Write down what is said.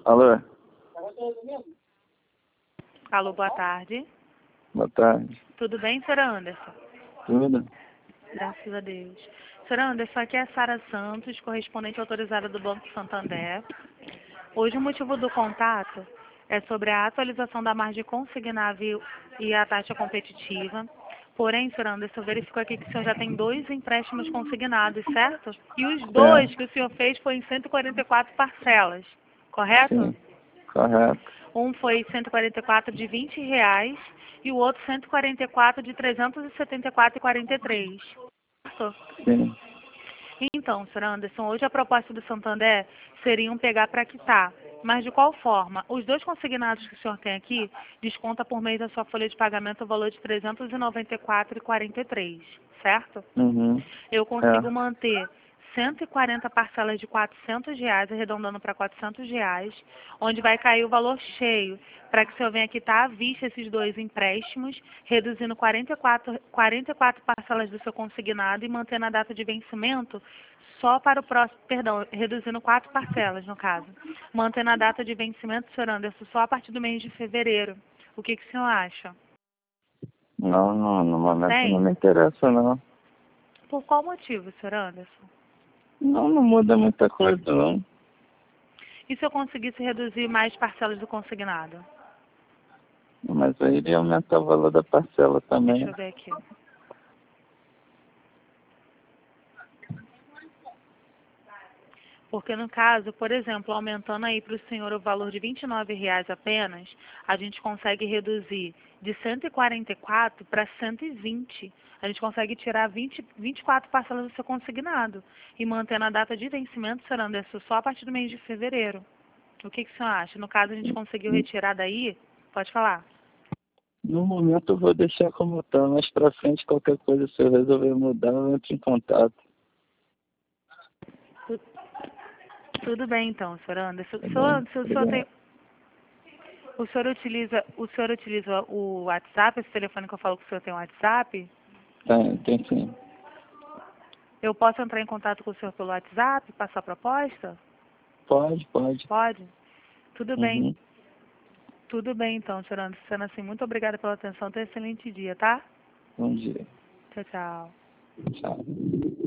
Alô? Alô, boa tarde. Boa tarde. Tudo bem, Sr. Anderson? Tudo? Graças a Deus. Sr. Anderson, aqui é a Sara Santos, correspondente autorizada do Banco Santander. Hoje o motivo do contato é sobre a atualização da margem consignável e a taxa competitiva. Porém, Sr. Anderson, verificou aqui que o senhor já tem 2 empréstimos consignados, certo? E os 2 que o senhor fez foi em 144 parcelas, correto? Sim, correto. Um foi 144 de R$ 20 e o outro 144 de 374,43. Certo? Sim. Então, Sr. Anderson, hoje a proposta do Santander seria pegar para quitar. Mas de qual forma? Os 2 consignados que o senhor tem aqui desconta por mês da sua folha de pagamento o valor de R$ 394,43, certo? Uhum. Eu consigo manter 140 parcelas de R$ 400, arredondando para R$ 400, onde vai cair o valor cheio, para que o senhor venha quitar à vista esses 2 empréstimos, reduzindo 44 parcelas do seu consignado e mantendo a data de vencimento só para o próximo, perdão, reduzindo 4 parcelas, no caso. Mantendo a data de vencimento, Sr. Anderson, só a partir do mês de fevereiro. O que o senhor acha? Não, no momento Tem? não me interessa, não. Por qual motivo, Sr. Anderson? Não muda muita coisa, não. E se eu conseguisse reduzir mais parcelas do consignado? Mas aí iria aumentar o valor da parcela Deixa também. eu ver aqui. Porque no caso, por exemplo, aumentando aí para o senhor o valor de R$ 29 apenas, a gente consegue reduzir de 144 para 120. A gente consegue tirar 24 parcelas do seu consignado e mantendo a data de vencimento, Sr. Anderson, só a partir do mês de fevereiro. O que o senhor acha? No caso, a gente conseguiu retirar daí? Pode falar. No momento eu vou deixar como tá, mais pra frente qualquer coisa, se eu resolver mudar, eu entro em contato. Tudo bem então, Sr. Anderson. Tá bem? Se o senhor tem... Obrigado. O senhor utiliza o WhatsApp, esse telefone que eu falo que o senhor tem o WhatsApp? Tem sim. Eu posso entrar em contato com o senhor pelo WhatsApp, passar a proposta? Pode. Pode? Tudo bem. Uhum. Tudo bem então, Sr. Anderson. Sendo assim, muito obrigada pela atenção. Tenha um excelente dia, tá? Bom dia. Tchau, tchau. Tchau.